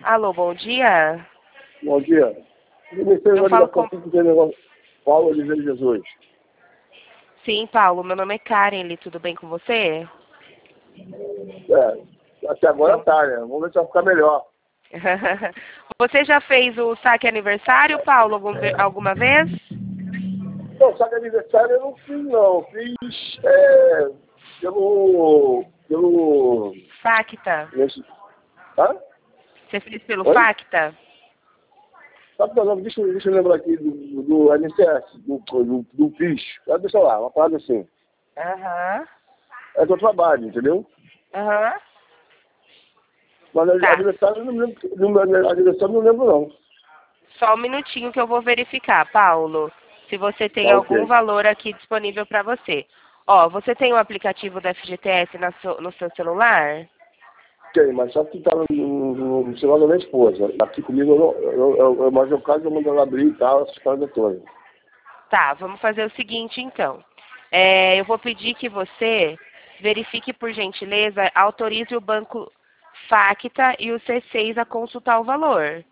Alô, bom dia. Bom dia. Comecei Eu a falo ligação com... com o negócio Paulo Oliveira Jesus. Sim, Paulo, meu nome é Karen, tudo bem com você? Até agora Então... tá, né? Vamos ver se vai ficar melhor. Você já fez o saque aniversário, Paulo, alguma vez? Não, sabe aniversário eu não fiz, não. Fiz pelo... Facta. Hã? Você fez pelo Oi? Facta? Sabe o nome? Deixa eu lembrar aqui do NCS, do PIS. Deixa lá, uma parada assim. Aham. É do trabalho, entendeu? Aham. Mas Tá. aniversário eu não lembro, aniversário eu não lembro, não. Só um minutinho que eu vou verificar, Paulo, se você tem Tá, algum ok. valor aqui disponível para você. Ó, você tem o aplicativo da FGTS no seu celular? Tem, mas só que tá no celular da minha esposa. Aqui comigo, mas no caso eu mando ela abrir e tal, essas coisas todas. Tá, vamos fazer o seguinte então. Eu vou pedir que você verifique, por gentileza, autorize o banco Facta e o C6 a consultar o valor.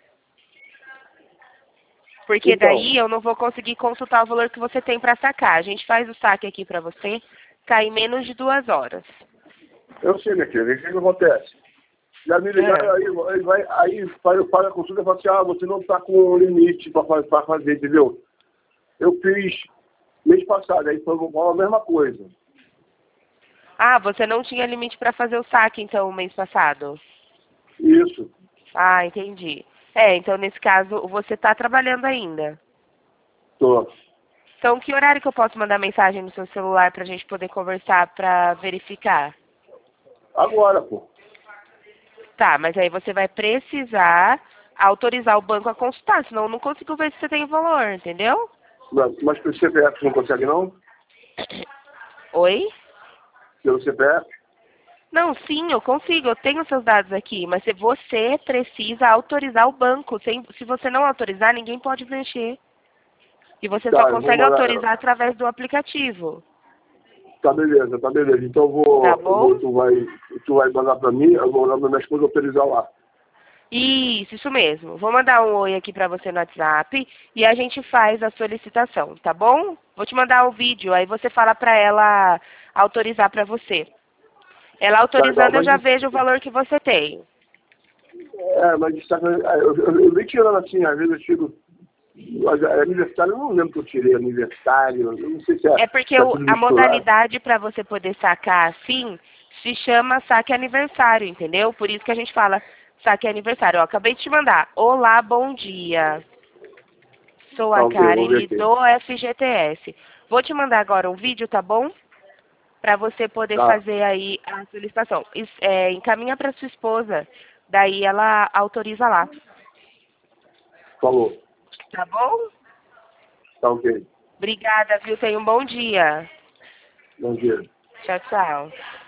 Porque Então, daí eu não vou conseguir consultar o valor que você tem para sacar. A gente faz o saque aqui para você, cai em menos de 2 horas. eu sei, minha filha, o que acontece? Já me ligaram, É. aí eu pago a consulta e falo assim, você não está com limite para fazer, entendeu? Eu fiz mês passado, aí foi a mesma coisa. Ah, você não tinha limite para fazer o saque, então, o mês passado? Isso, Ah, entendi. Então, nesse caso, você está trabalhando ainda. tô. Então, que horário que eu posso mandar mensagem no seu celular para a gente poder conversar para verificar? Agora, pô. Tá, mas aí você vai precisar autorizar o banco a consultar, senão eu não consigo ver se você tem valor, entendeu? Mas pelo CPF não consegue não? Oi? Pelo CPF? Não, sim, eu consigo, eu tenho seus dados aqui, mas se você precisa autorizar o banco. Se você não autorizar, ninguém pode mexer. E você só Tá, eu vou consegue mandar. autorizar através do aplicativo. Tá beleza, tá beleza. Então Tá bom? tu vai mandar pra mim, eu vou mandar pra minha esposa autorizar lá. Isso mesmo. Vou mandar um oi aqui pra você no WhatsApp e a gente faz a solicitação, tá bom? Vou te mandar um vídeo, aí você fala pra ela autorizar pra você. Ela Tá igual, autorizando, eu já vejo o valor que você tem. mas sabe, eu nem tirando assim, às vezes eu tiro. Aniversário, eu não lembro que eu tirei aniversário, eu não sei se É porque tá tudo a misturado. modalidade para você poder sacar assim se chama saque aniversário, entendeu? Por isso que a gente fala saque aniversário. Ó, acabei de te mandar. Olá, bom dia. Sou Tá a ok, eu vou ver Karen aqui. do FGTS. Vou te mandar agora um vídeo, tá bom? Para você poder Tá, fazer aí a solicitação. Encaminha para sua esposa, daí ela autoriza lá. falou. Tá bom? Tá ok. Obrigada, viu? Tenha um bom dia. Bom dia. Tchau, tchau.